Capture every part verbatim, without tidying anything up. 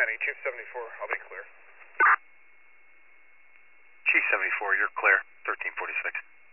County, Chief seventy-four, I'll be clear. Chief seventy-four, you're clear, thirteen forty-six.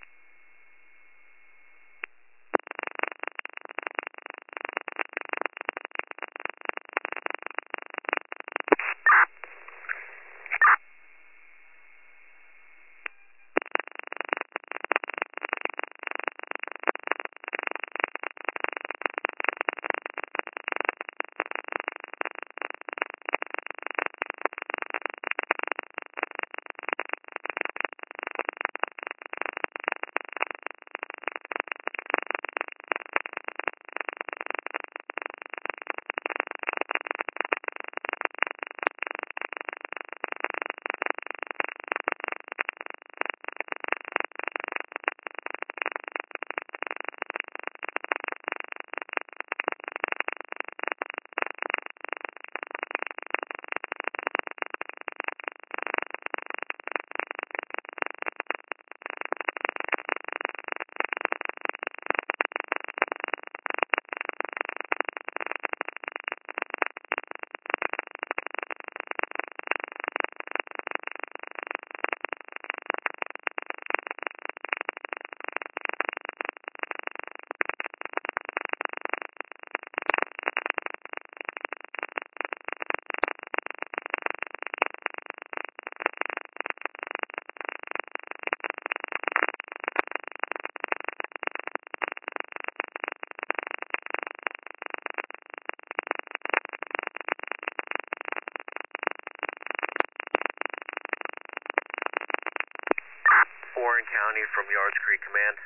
Warren County from Yards Creek Command.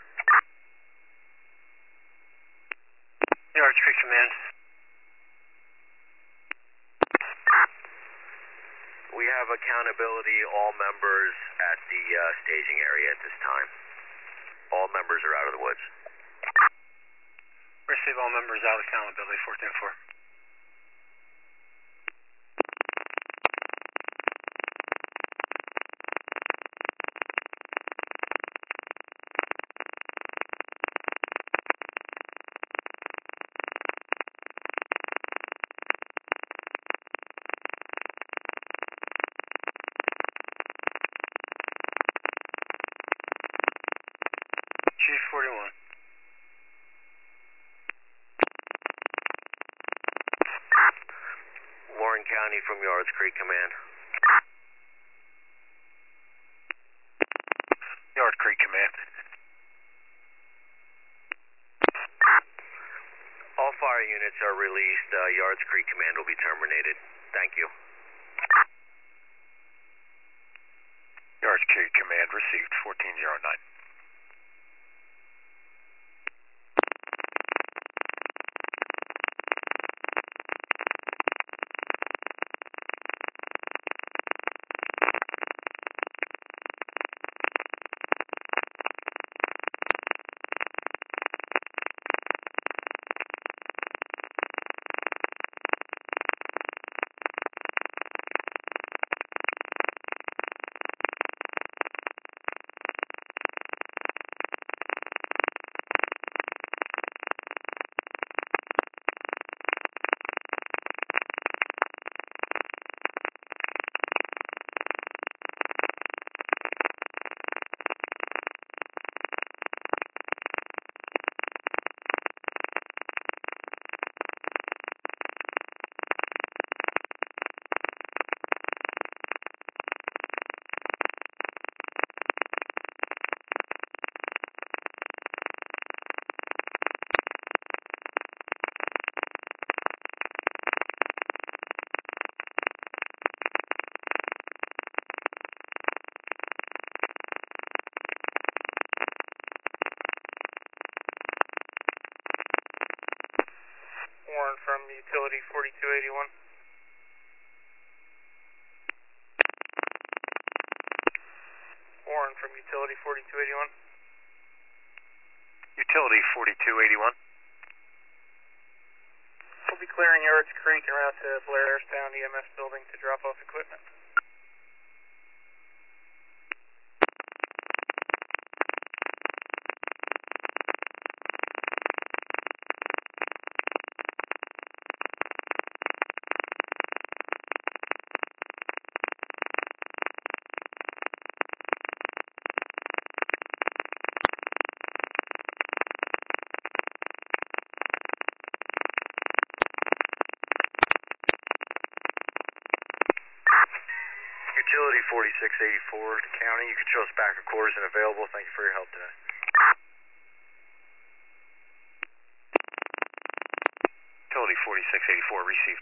Yards Creek Command. We have accountability, all members at the uh, staging area at this time. All members are out of the woods. Receive all members out, accountability, fourteen four. Chief forty-one. Warren County from Yards Creek Command. Yard Creek Command. All fire units are released. Uh, Yards Creek Command will be terminated. Thank you. Yards Creek Command received, fourteen oh nine. Warren from Utility forty-two eighty-one. Warren from Utility forty-two eighty-one. Utility forty-two eighty-one. We'll be clearing Yards Creek en route to Blair Airstown E M S building to drop off equipment. Agility forty-six eighty-four, the county. You can show us back a quarters and available. Thank you for your help today. Agility forty-six eighty-four received.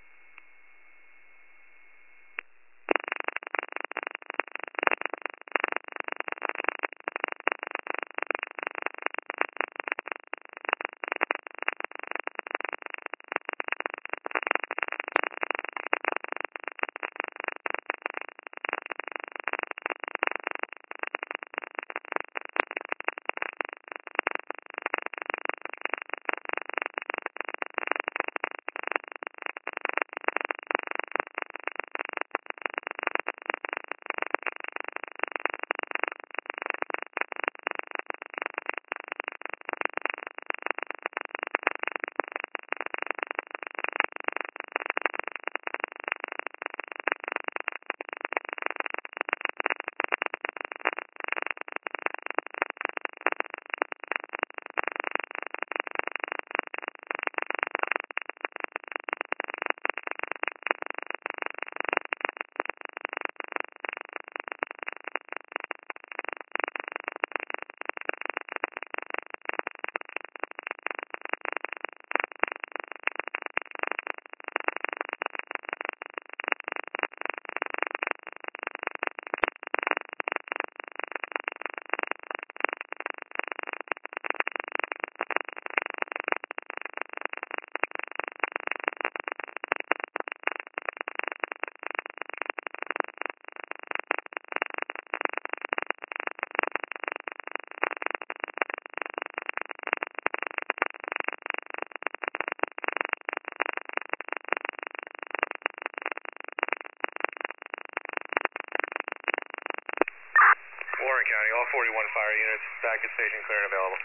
Warren County, all forty-one fire units back at station, clear and available.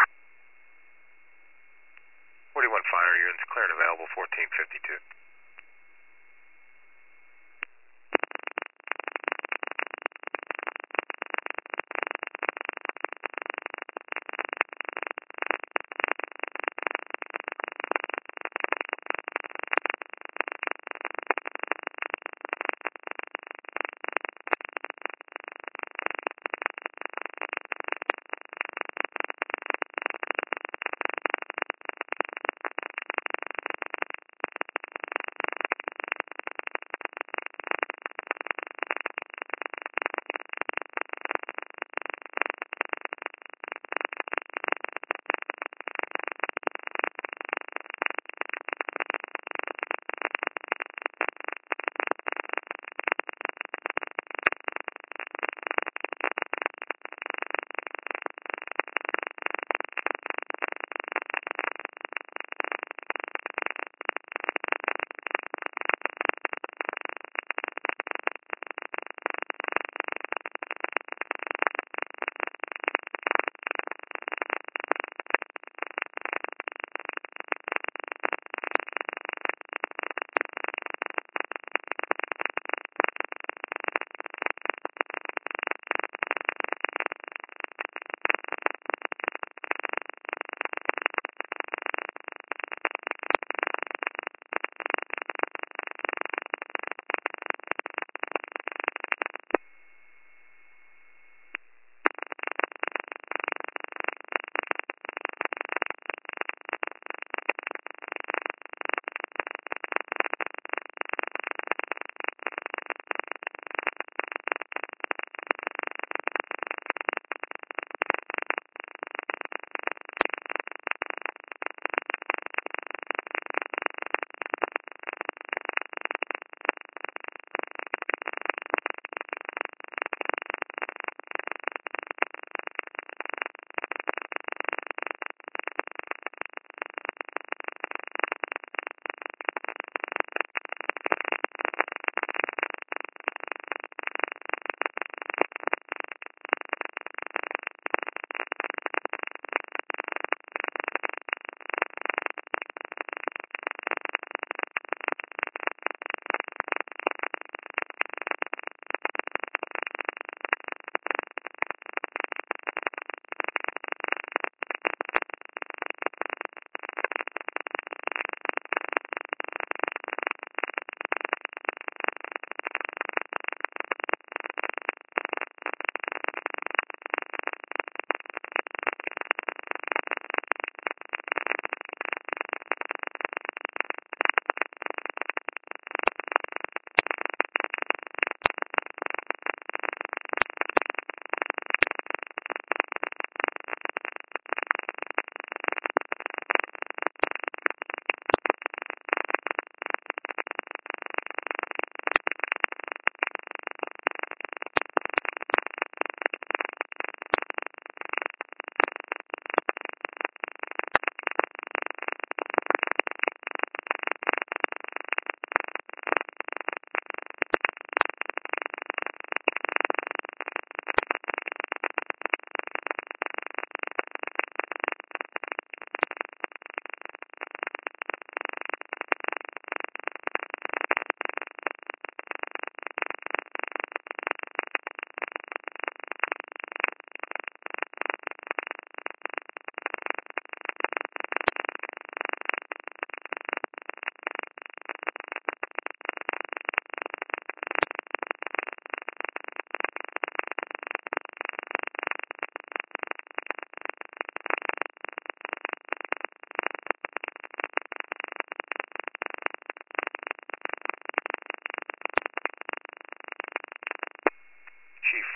forty-one fire units clear and available, fourteen fifty-two.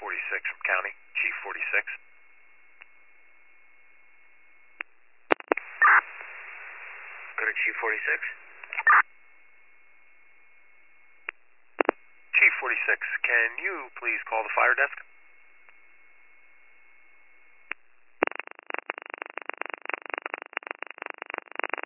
forty-six from County. Chief forty-six. Go to Chief forty-six. Chief forty-six, can you please call the fire desk?